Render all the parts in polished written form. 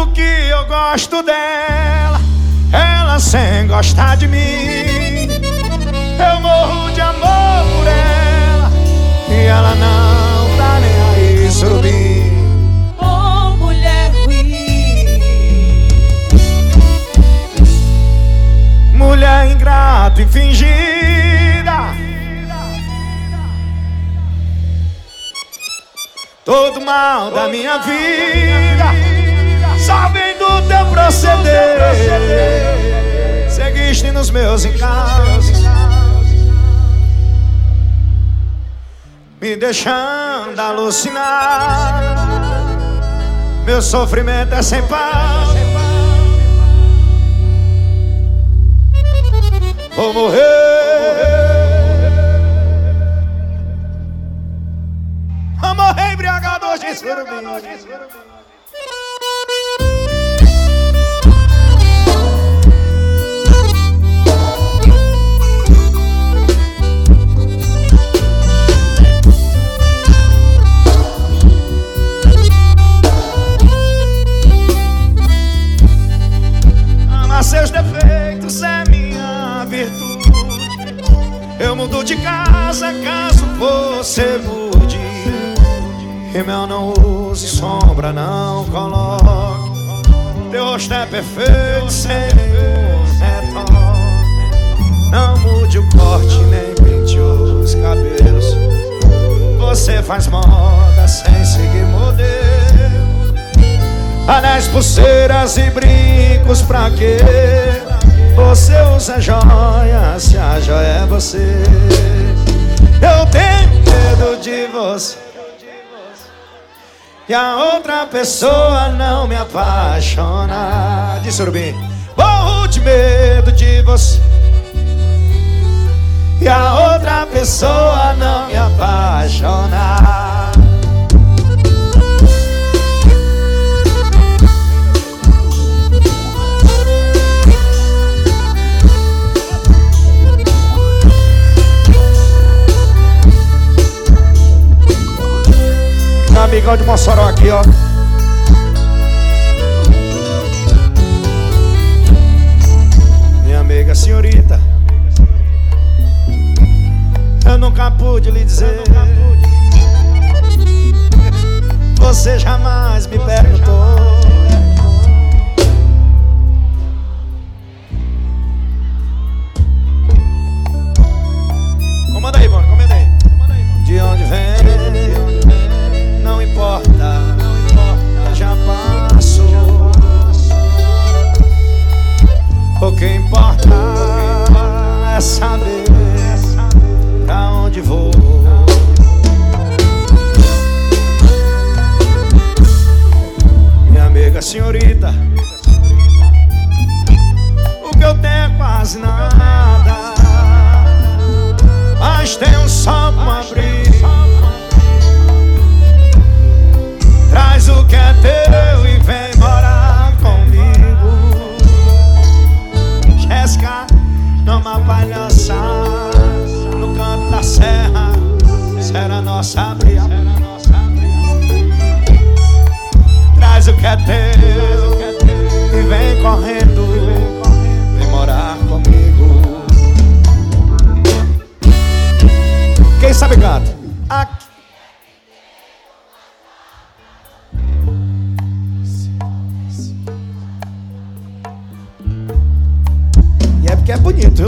Tanto que eu gosto dela, ela sem gostar de mim. Eu morro de amor por ela e ela não tá nem aí, surubim. Oh, mulher ruim, Mulher ingrata e fingida, todo mal da minha vida só vem do teu proceder. Seguiste nos meus encantos, me deixando alucinar. Meu sofrimento é sem par. Vou morrer. Vou morrer embriagado de surubim. Amar seus defeitos é minha virtude. Eu mudo de casa caso você mude. Rímel não use, sombra não coloque. Teu rosto é perfeito sem nenhum retoque. Não mude o corte nem pinte os cabelos. Você faz moda sem seguir modelo. Anéis, pulseiras e brincos pra quê? Você usa joias, se a joia é você. Eu tenho medo de você e a outra pessoa não me apaixona. De surubim. Morro de medo de você e a outra pessoa não me apaixona. Amigão de Mossoró aqui, ó. Minha amiga senhorita, eu nunca pude lhe dizer. Você jamais me perguntou. Comanda aí, mano, comanda aí. De onde vem? Não importa, já passou. O que importa é saber pra onde vou. Minha amiga senhorita, o que eu tenho é quase nada, mas tenho só pra abrir. Traz o que é teu e vem morar comigo. Jéssica, numa palhaça no canto da serra, será nossa briga. Traz o que é teu e vem correndo, vem morar comigo. Quem sabe canta? Aqui. Que é bonito.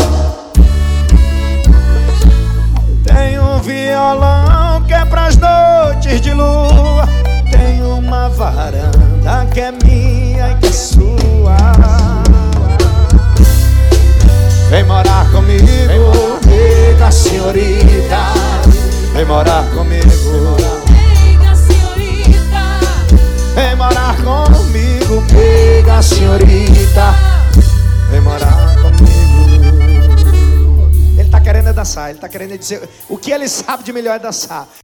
Tem um violão que é pras noites de lua. Tem uma varanda que é minha e que é sua. Vem morar comigo, amiga senhorita. Vem morar comigo, amiga senhorita. vem morar comigo, amiga senhorita. Vem morar comigo. Ele tá querendo é dançar, ele tá querendo dizer o que ele sabe de melhor é dançar.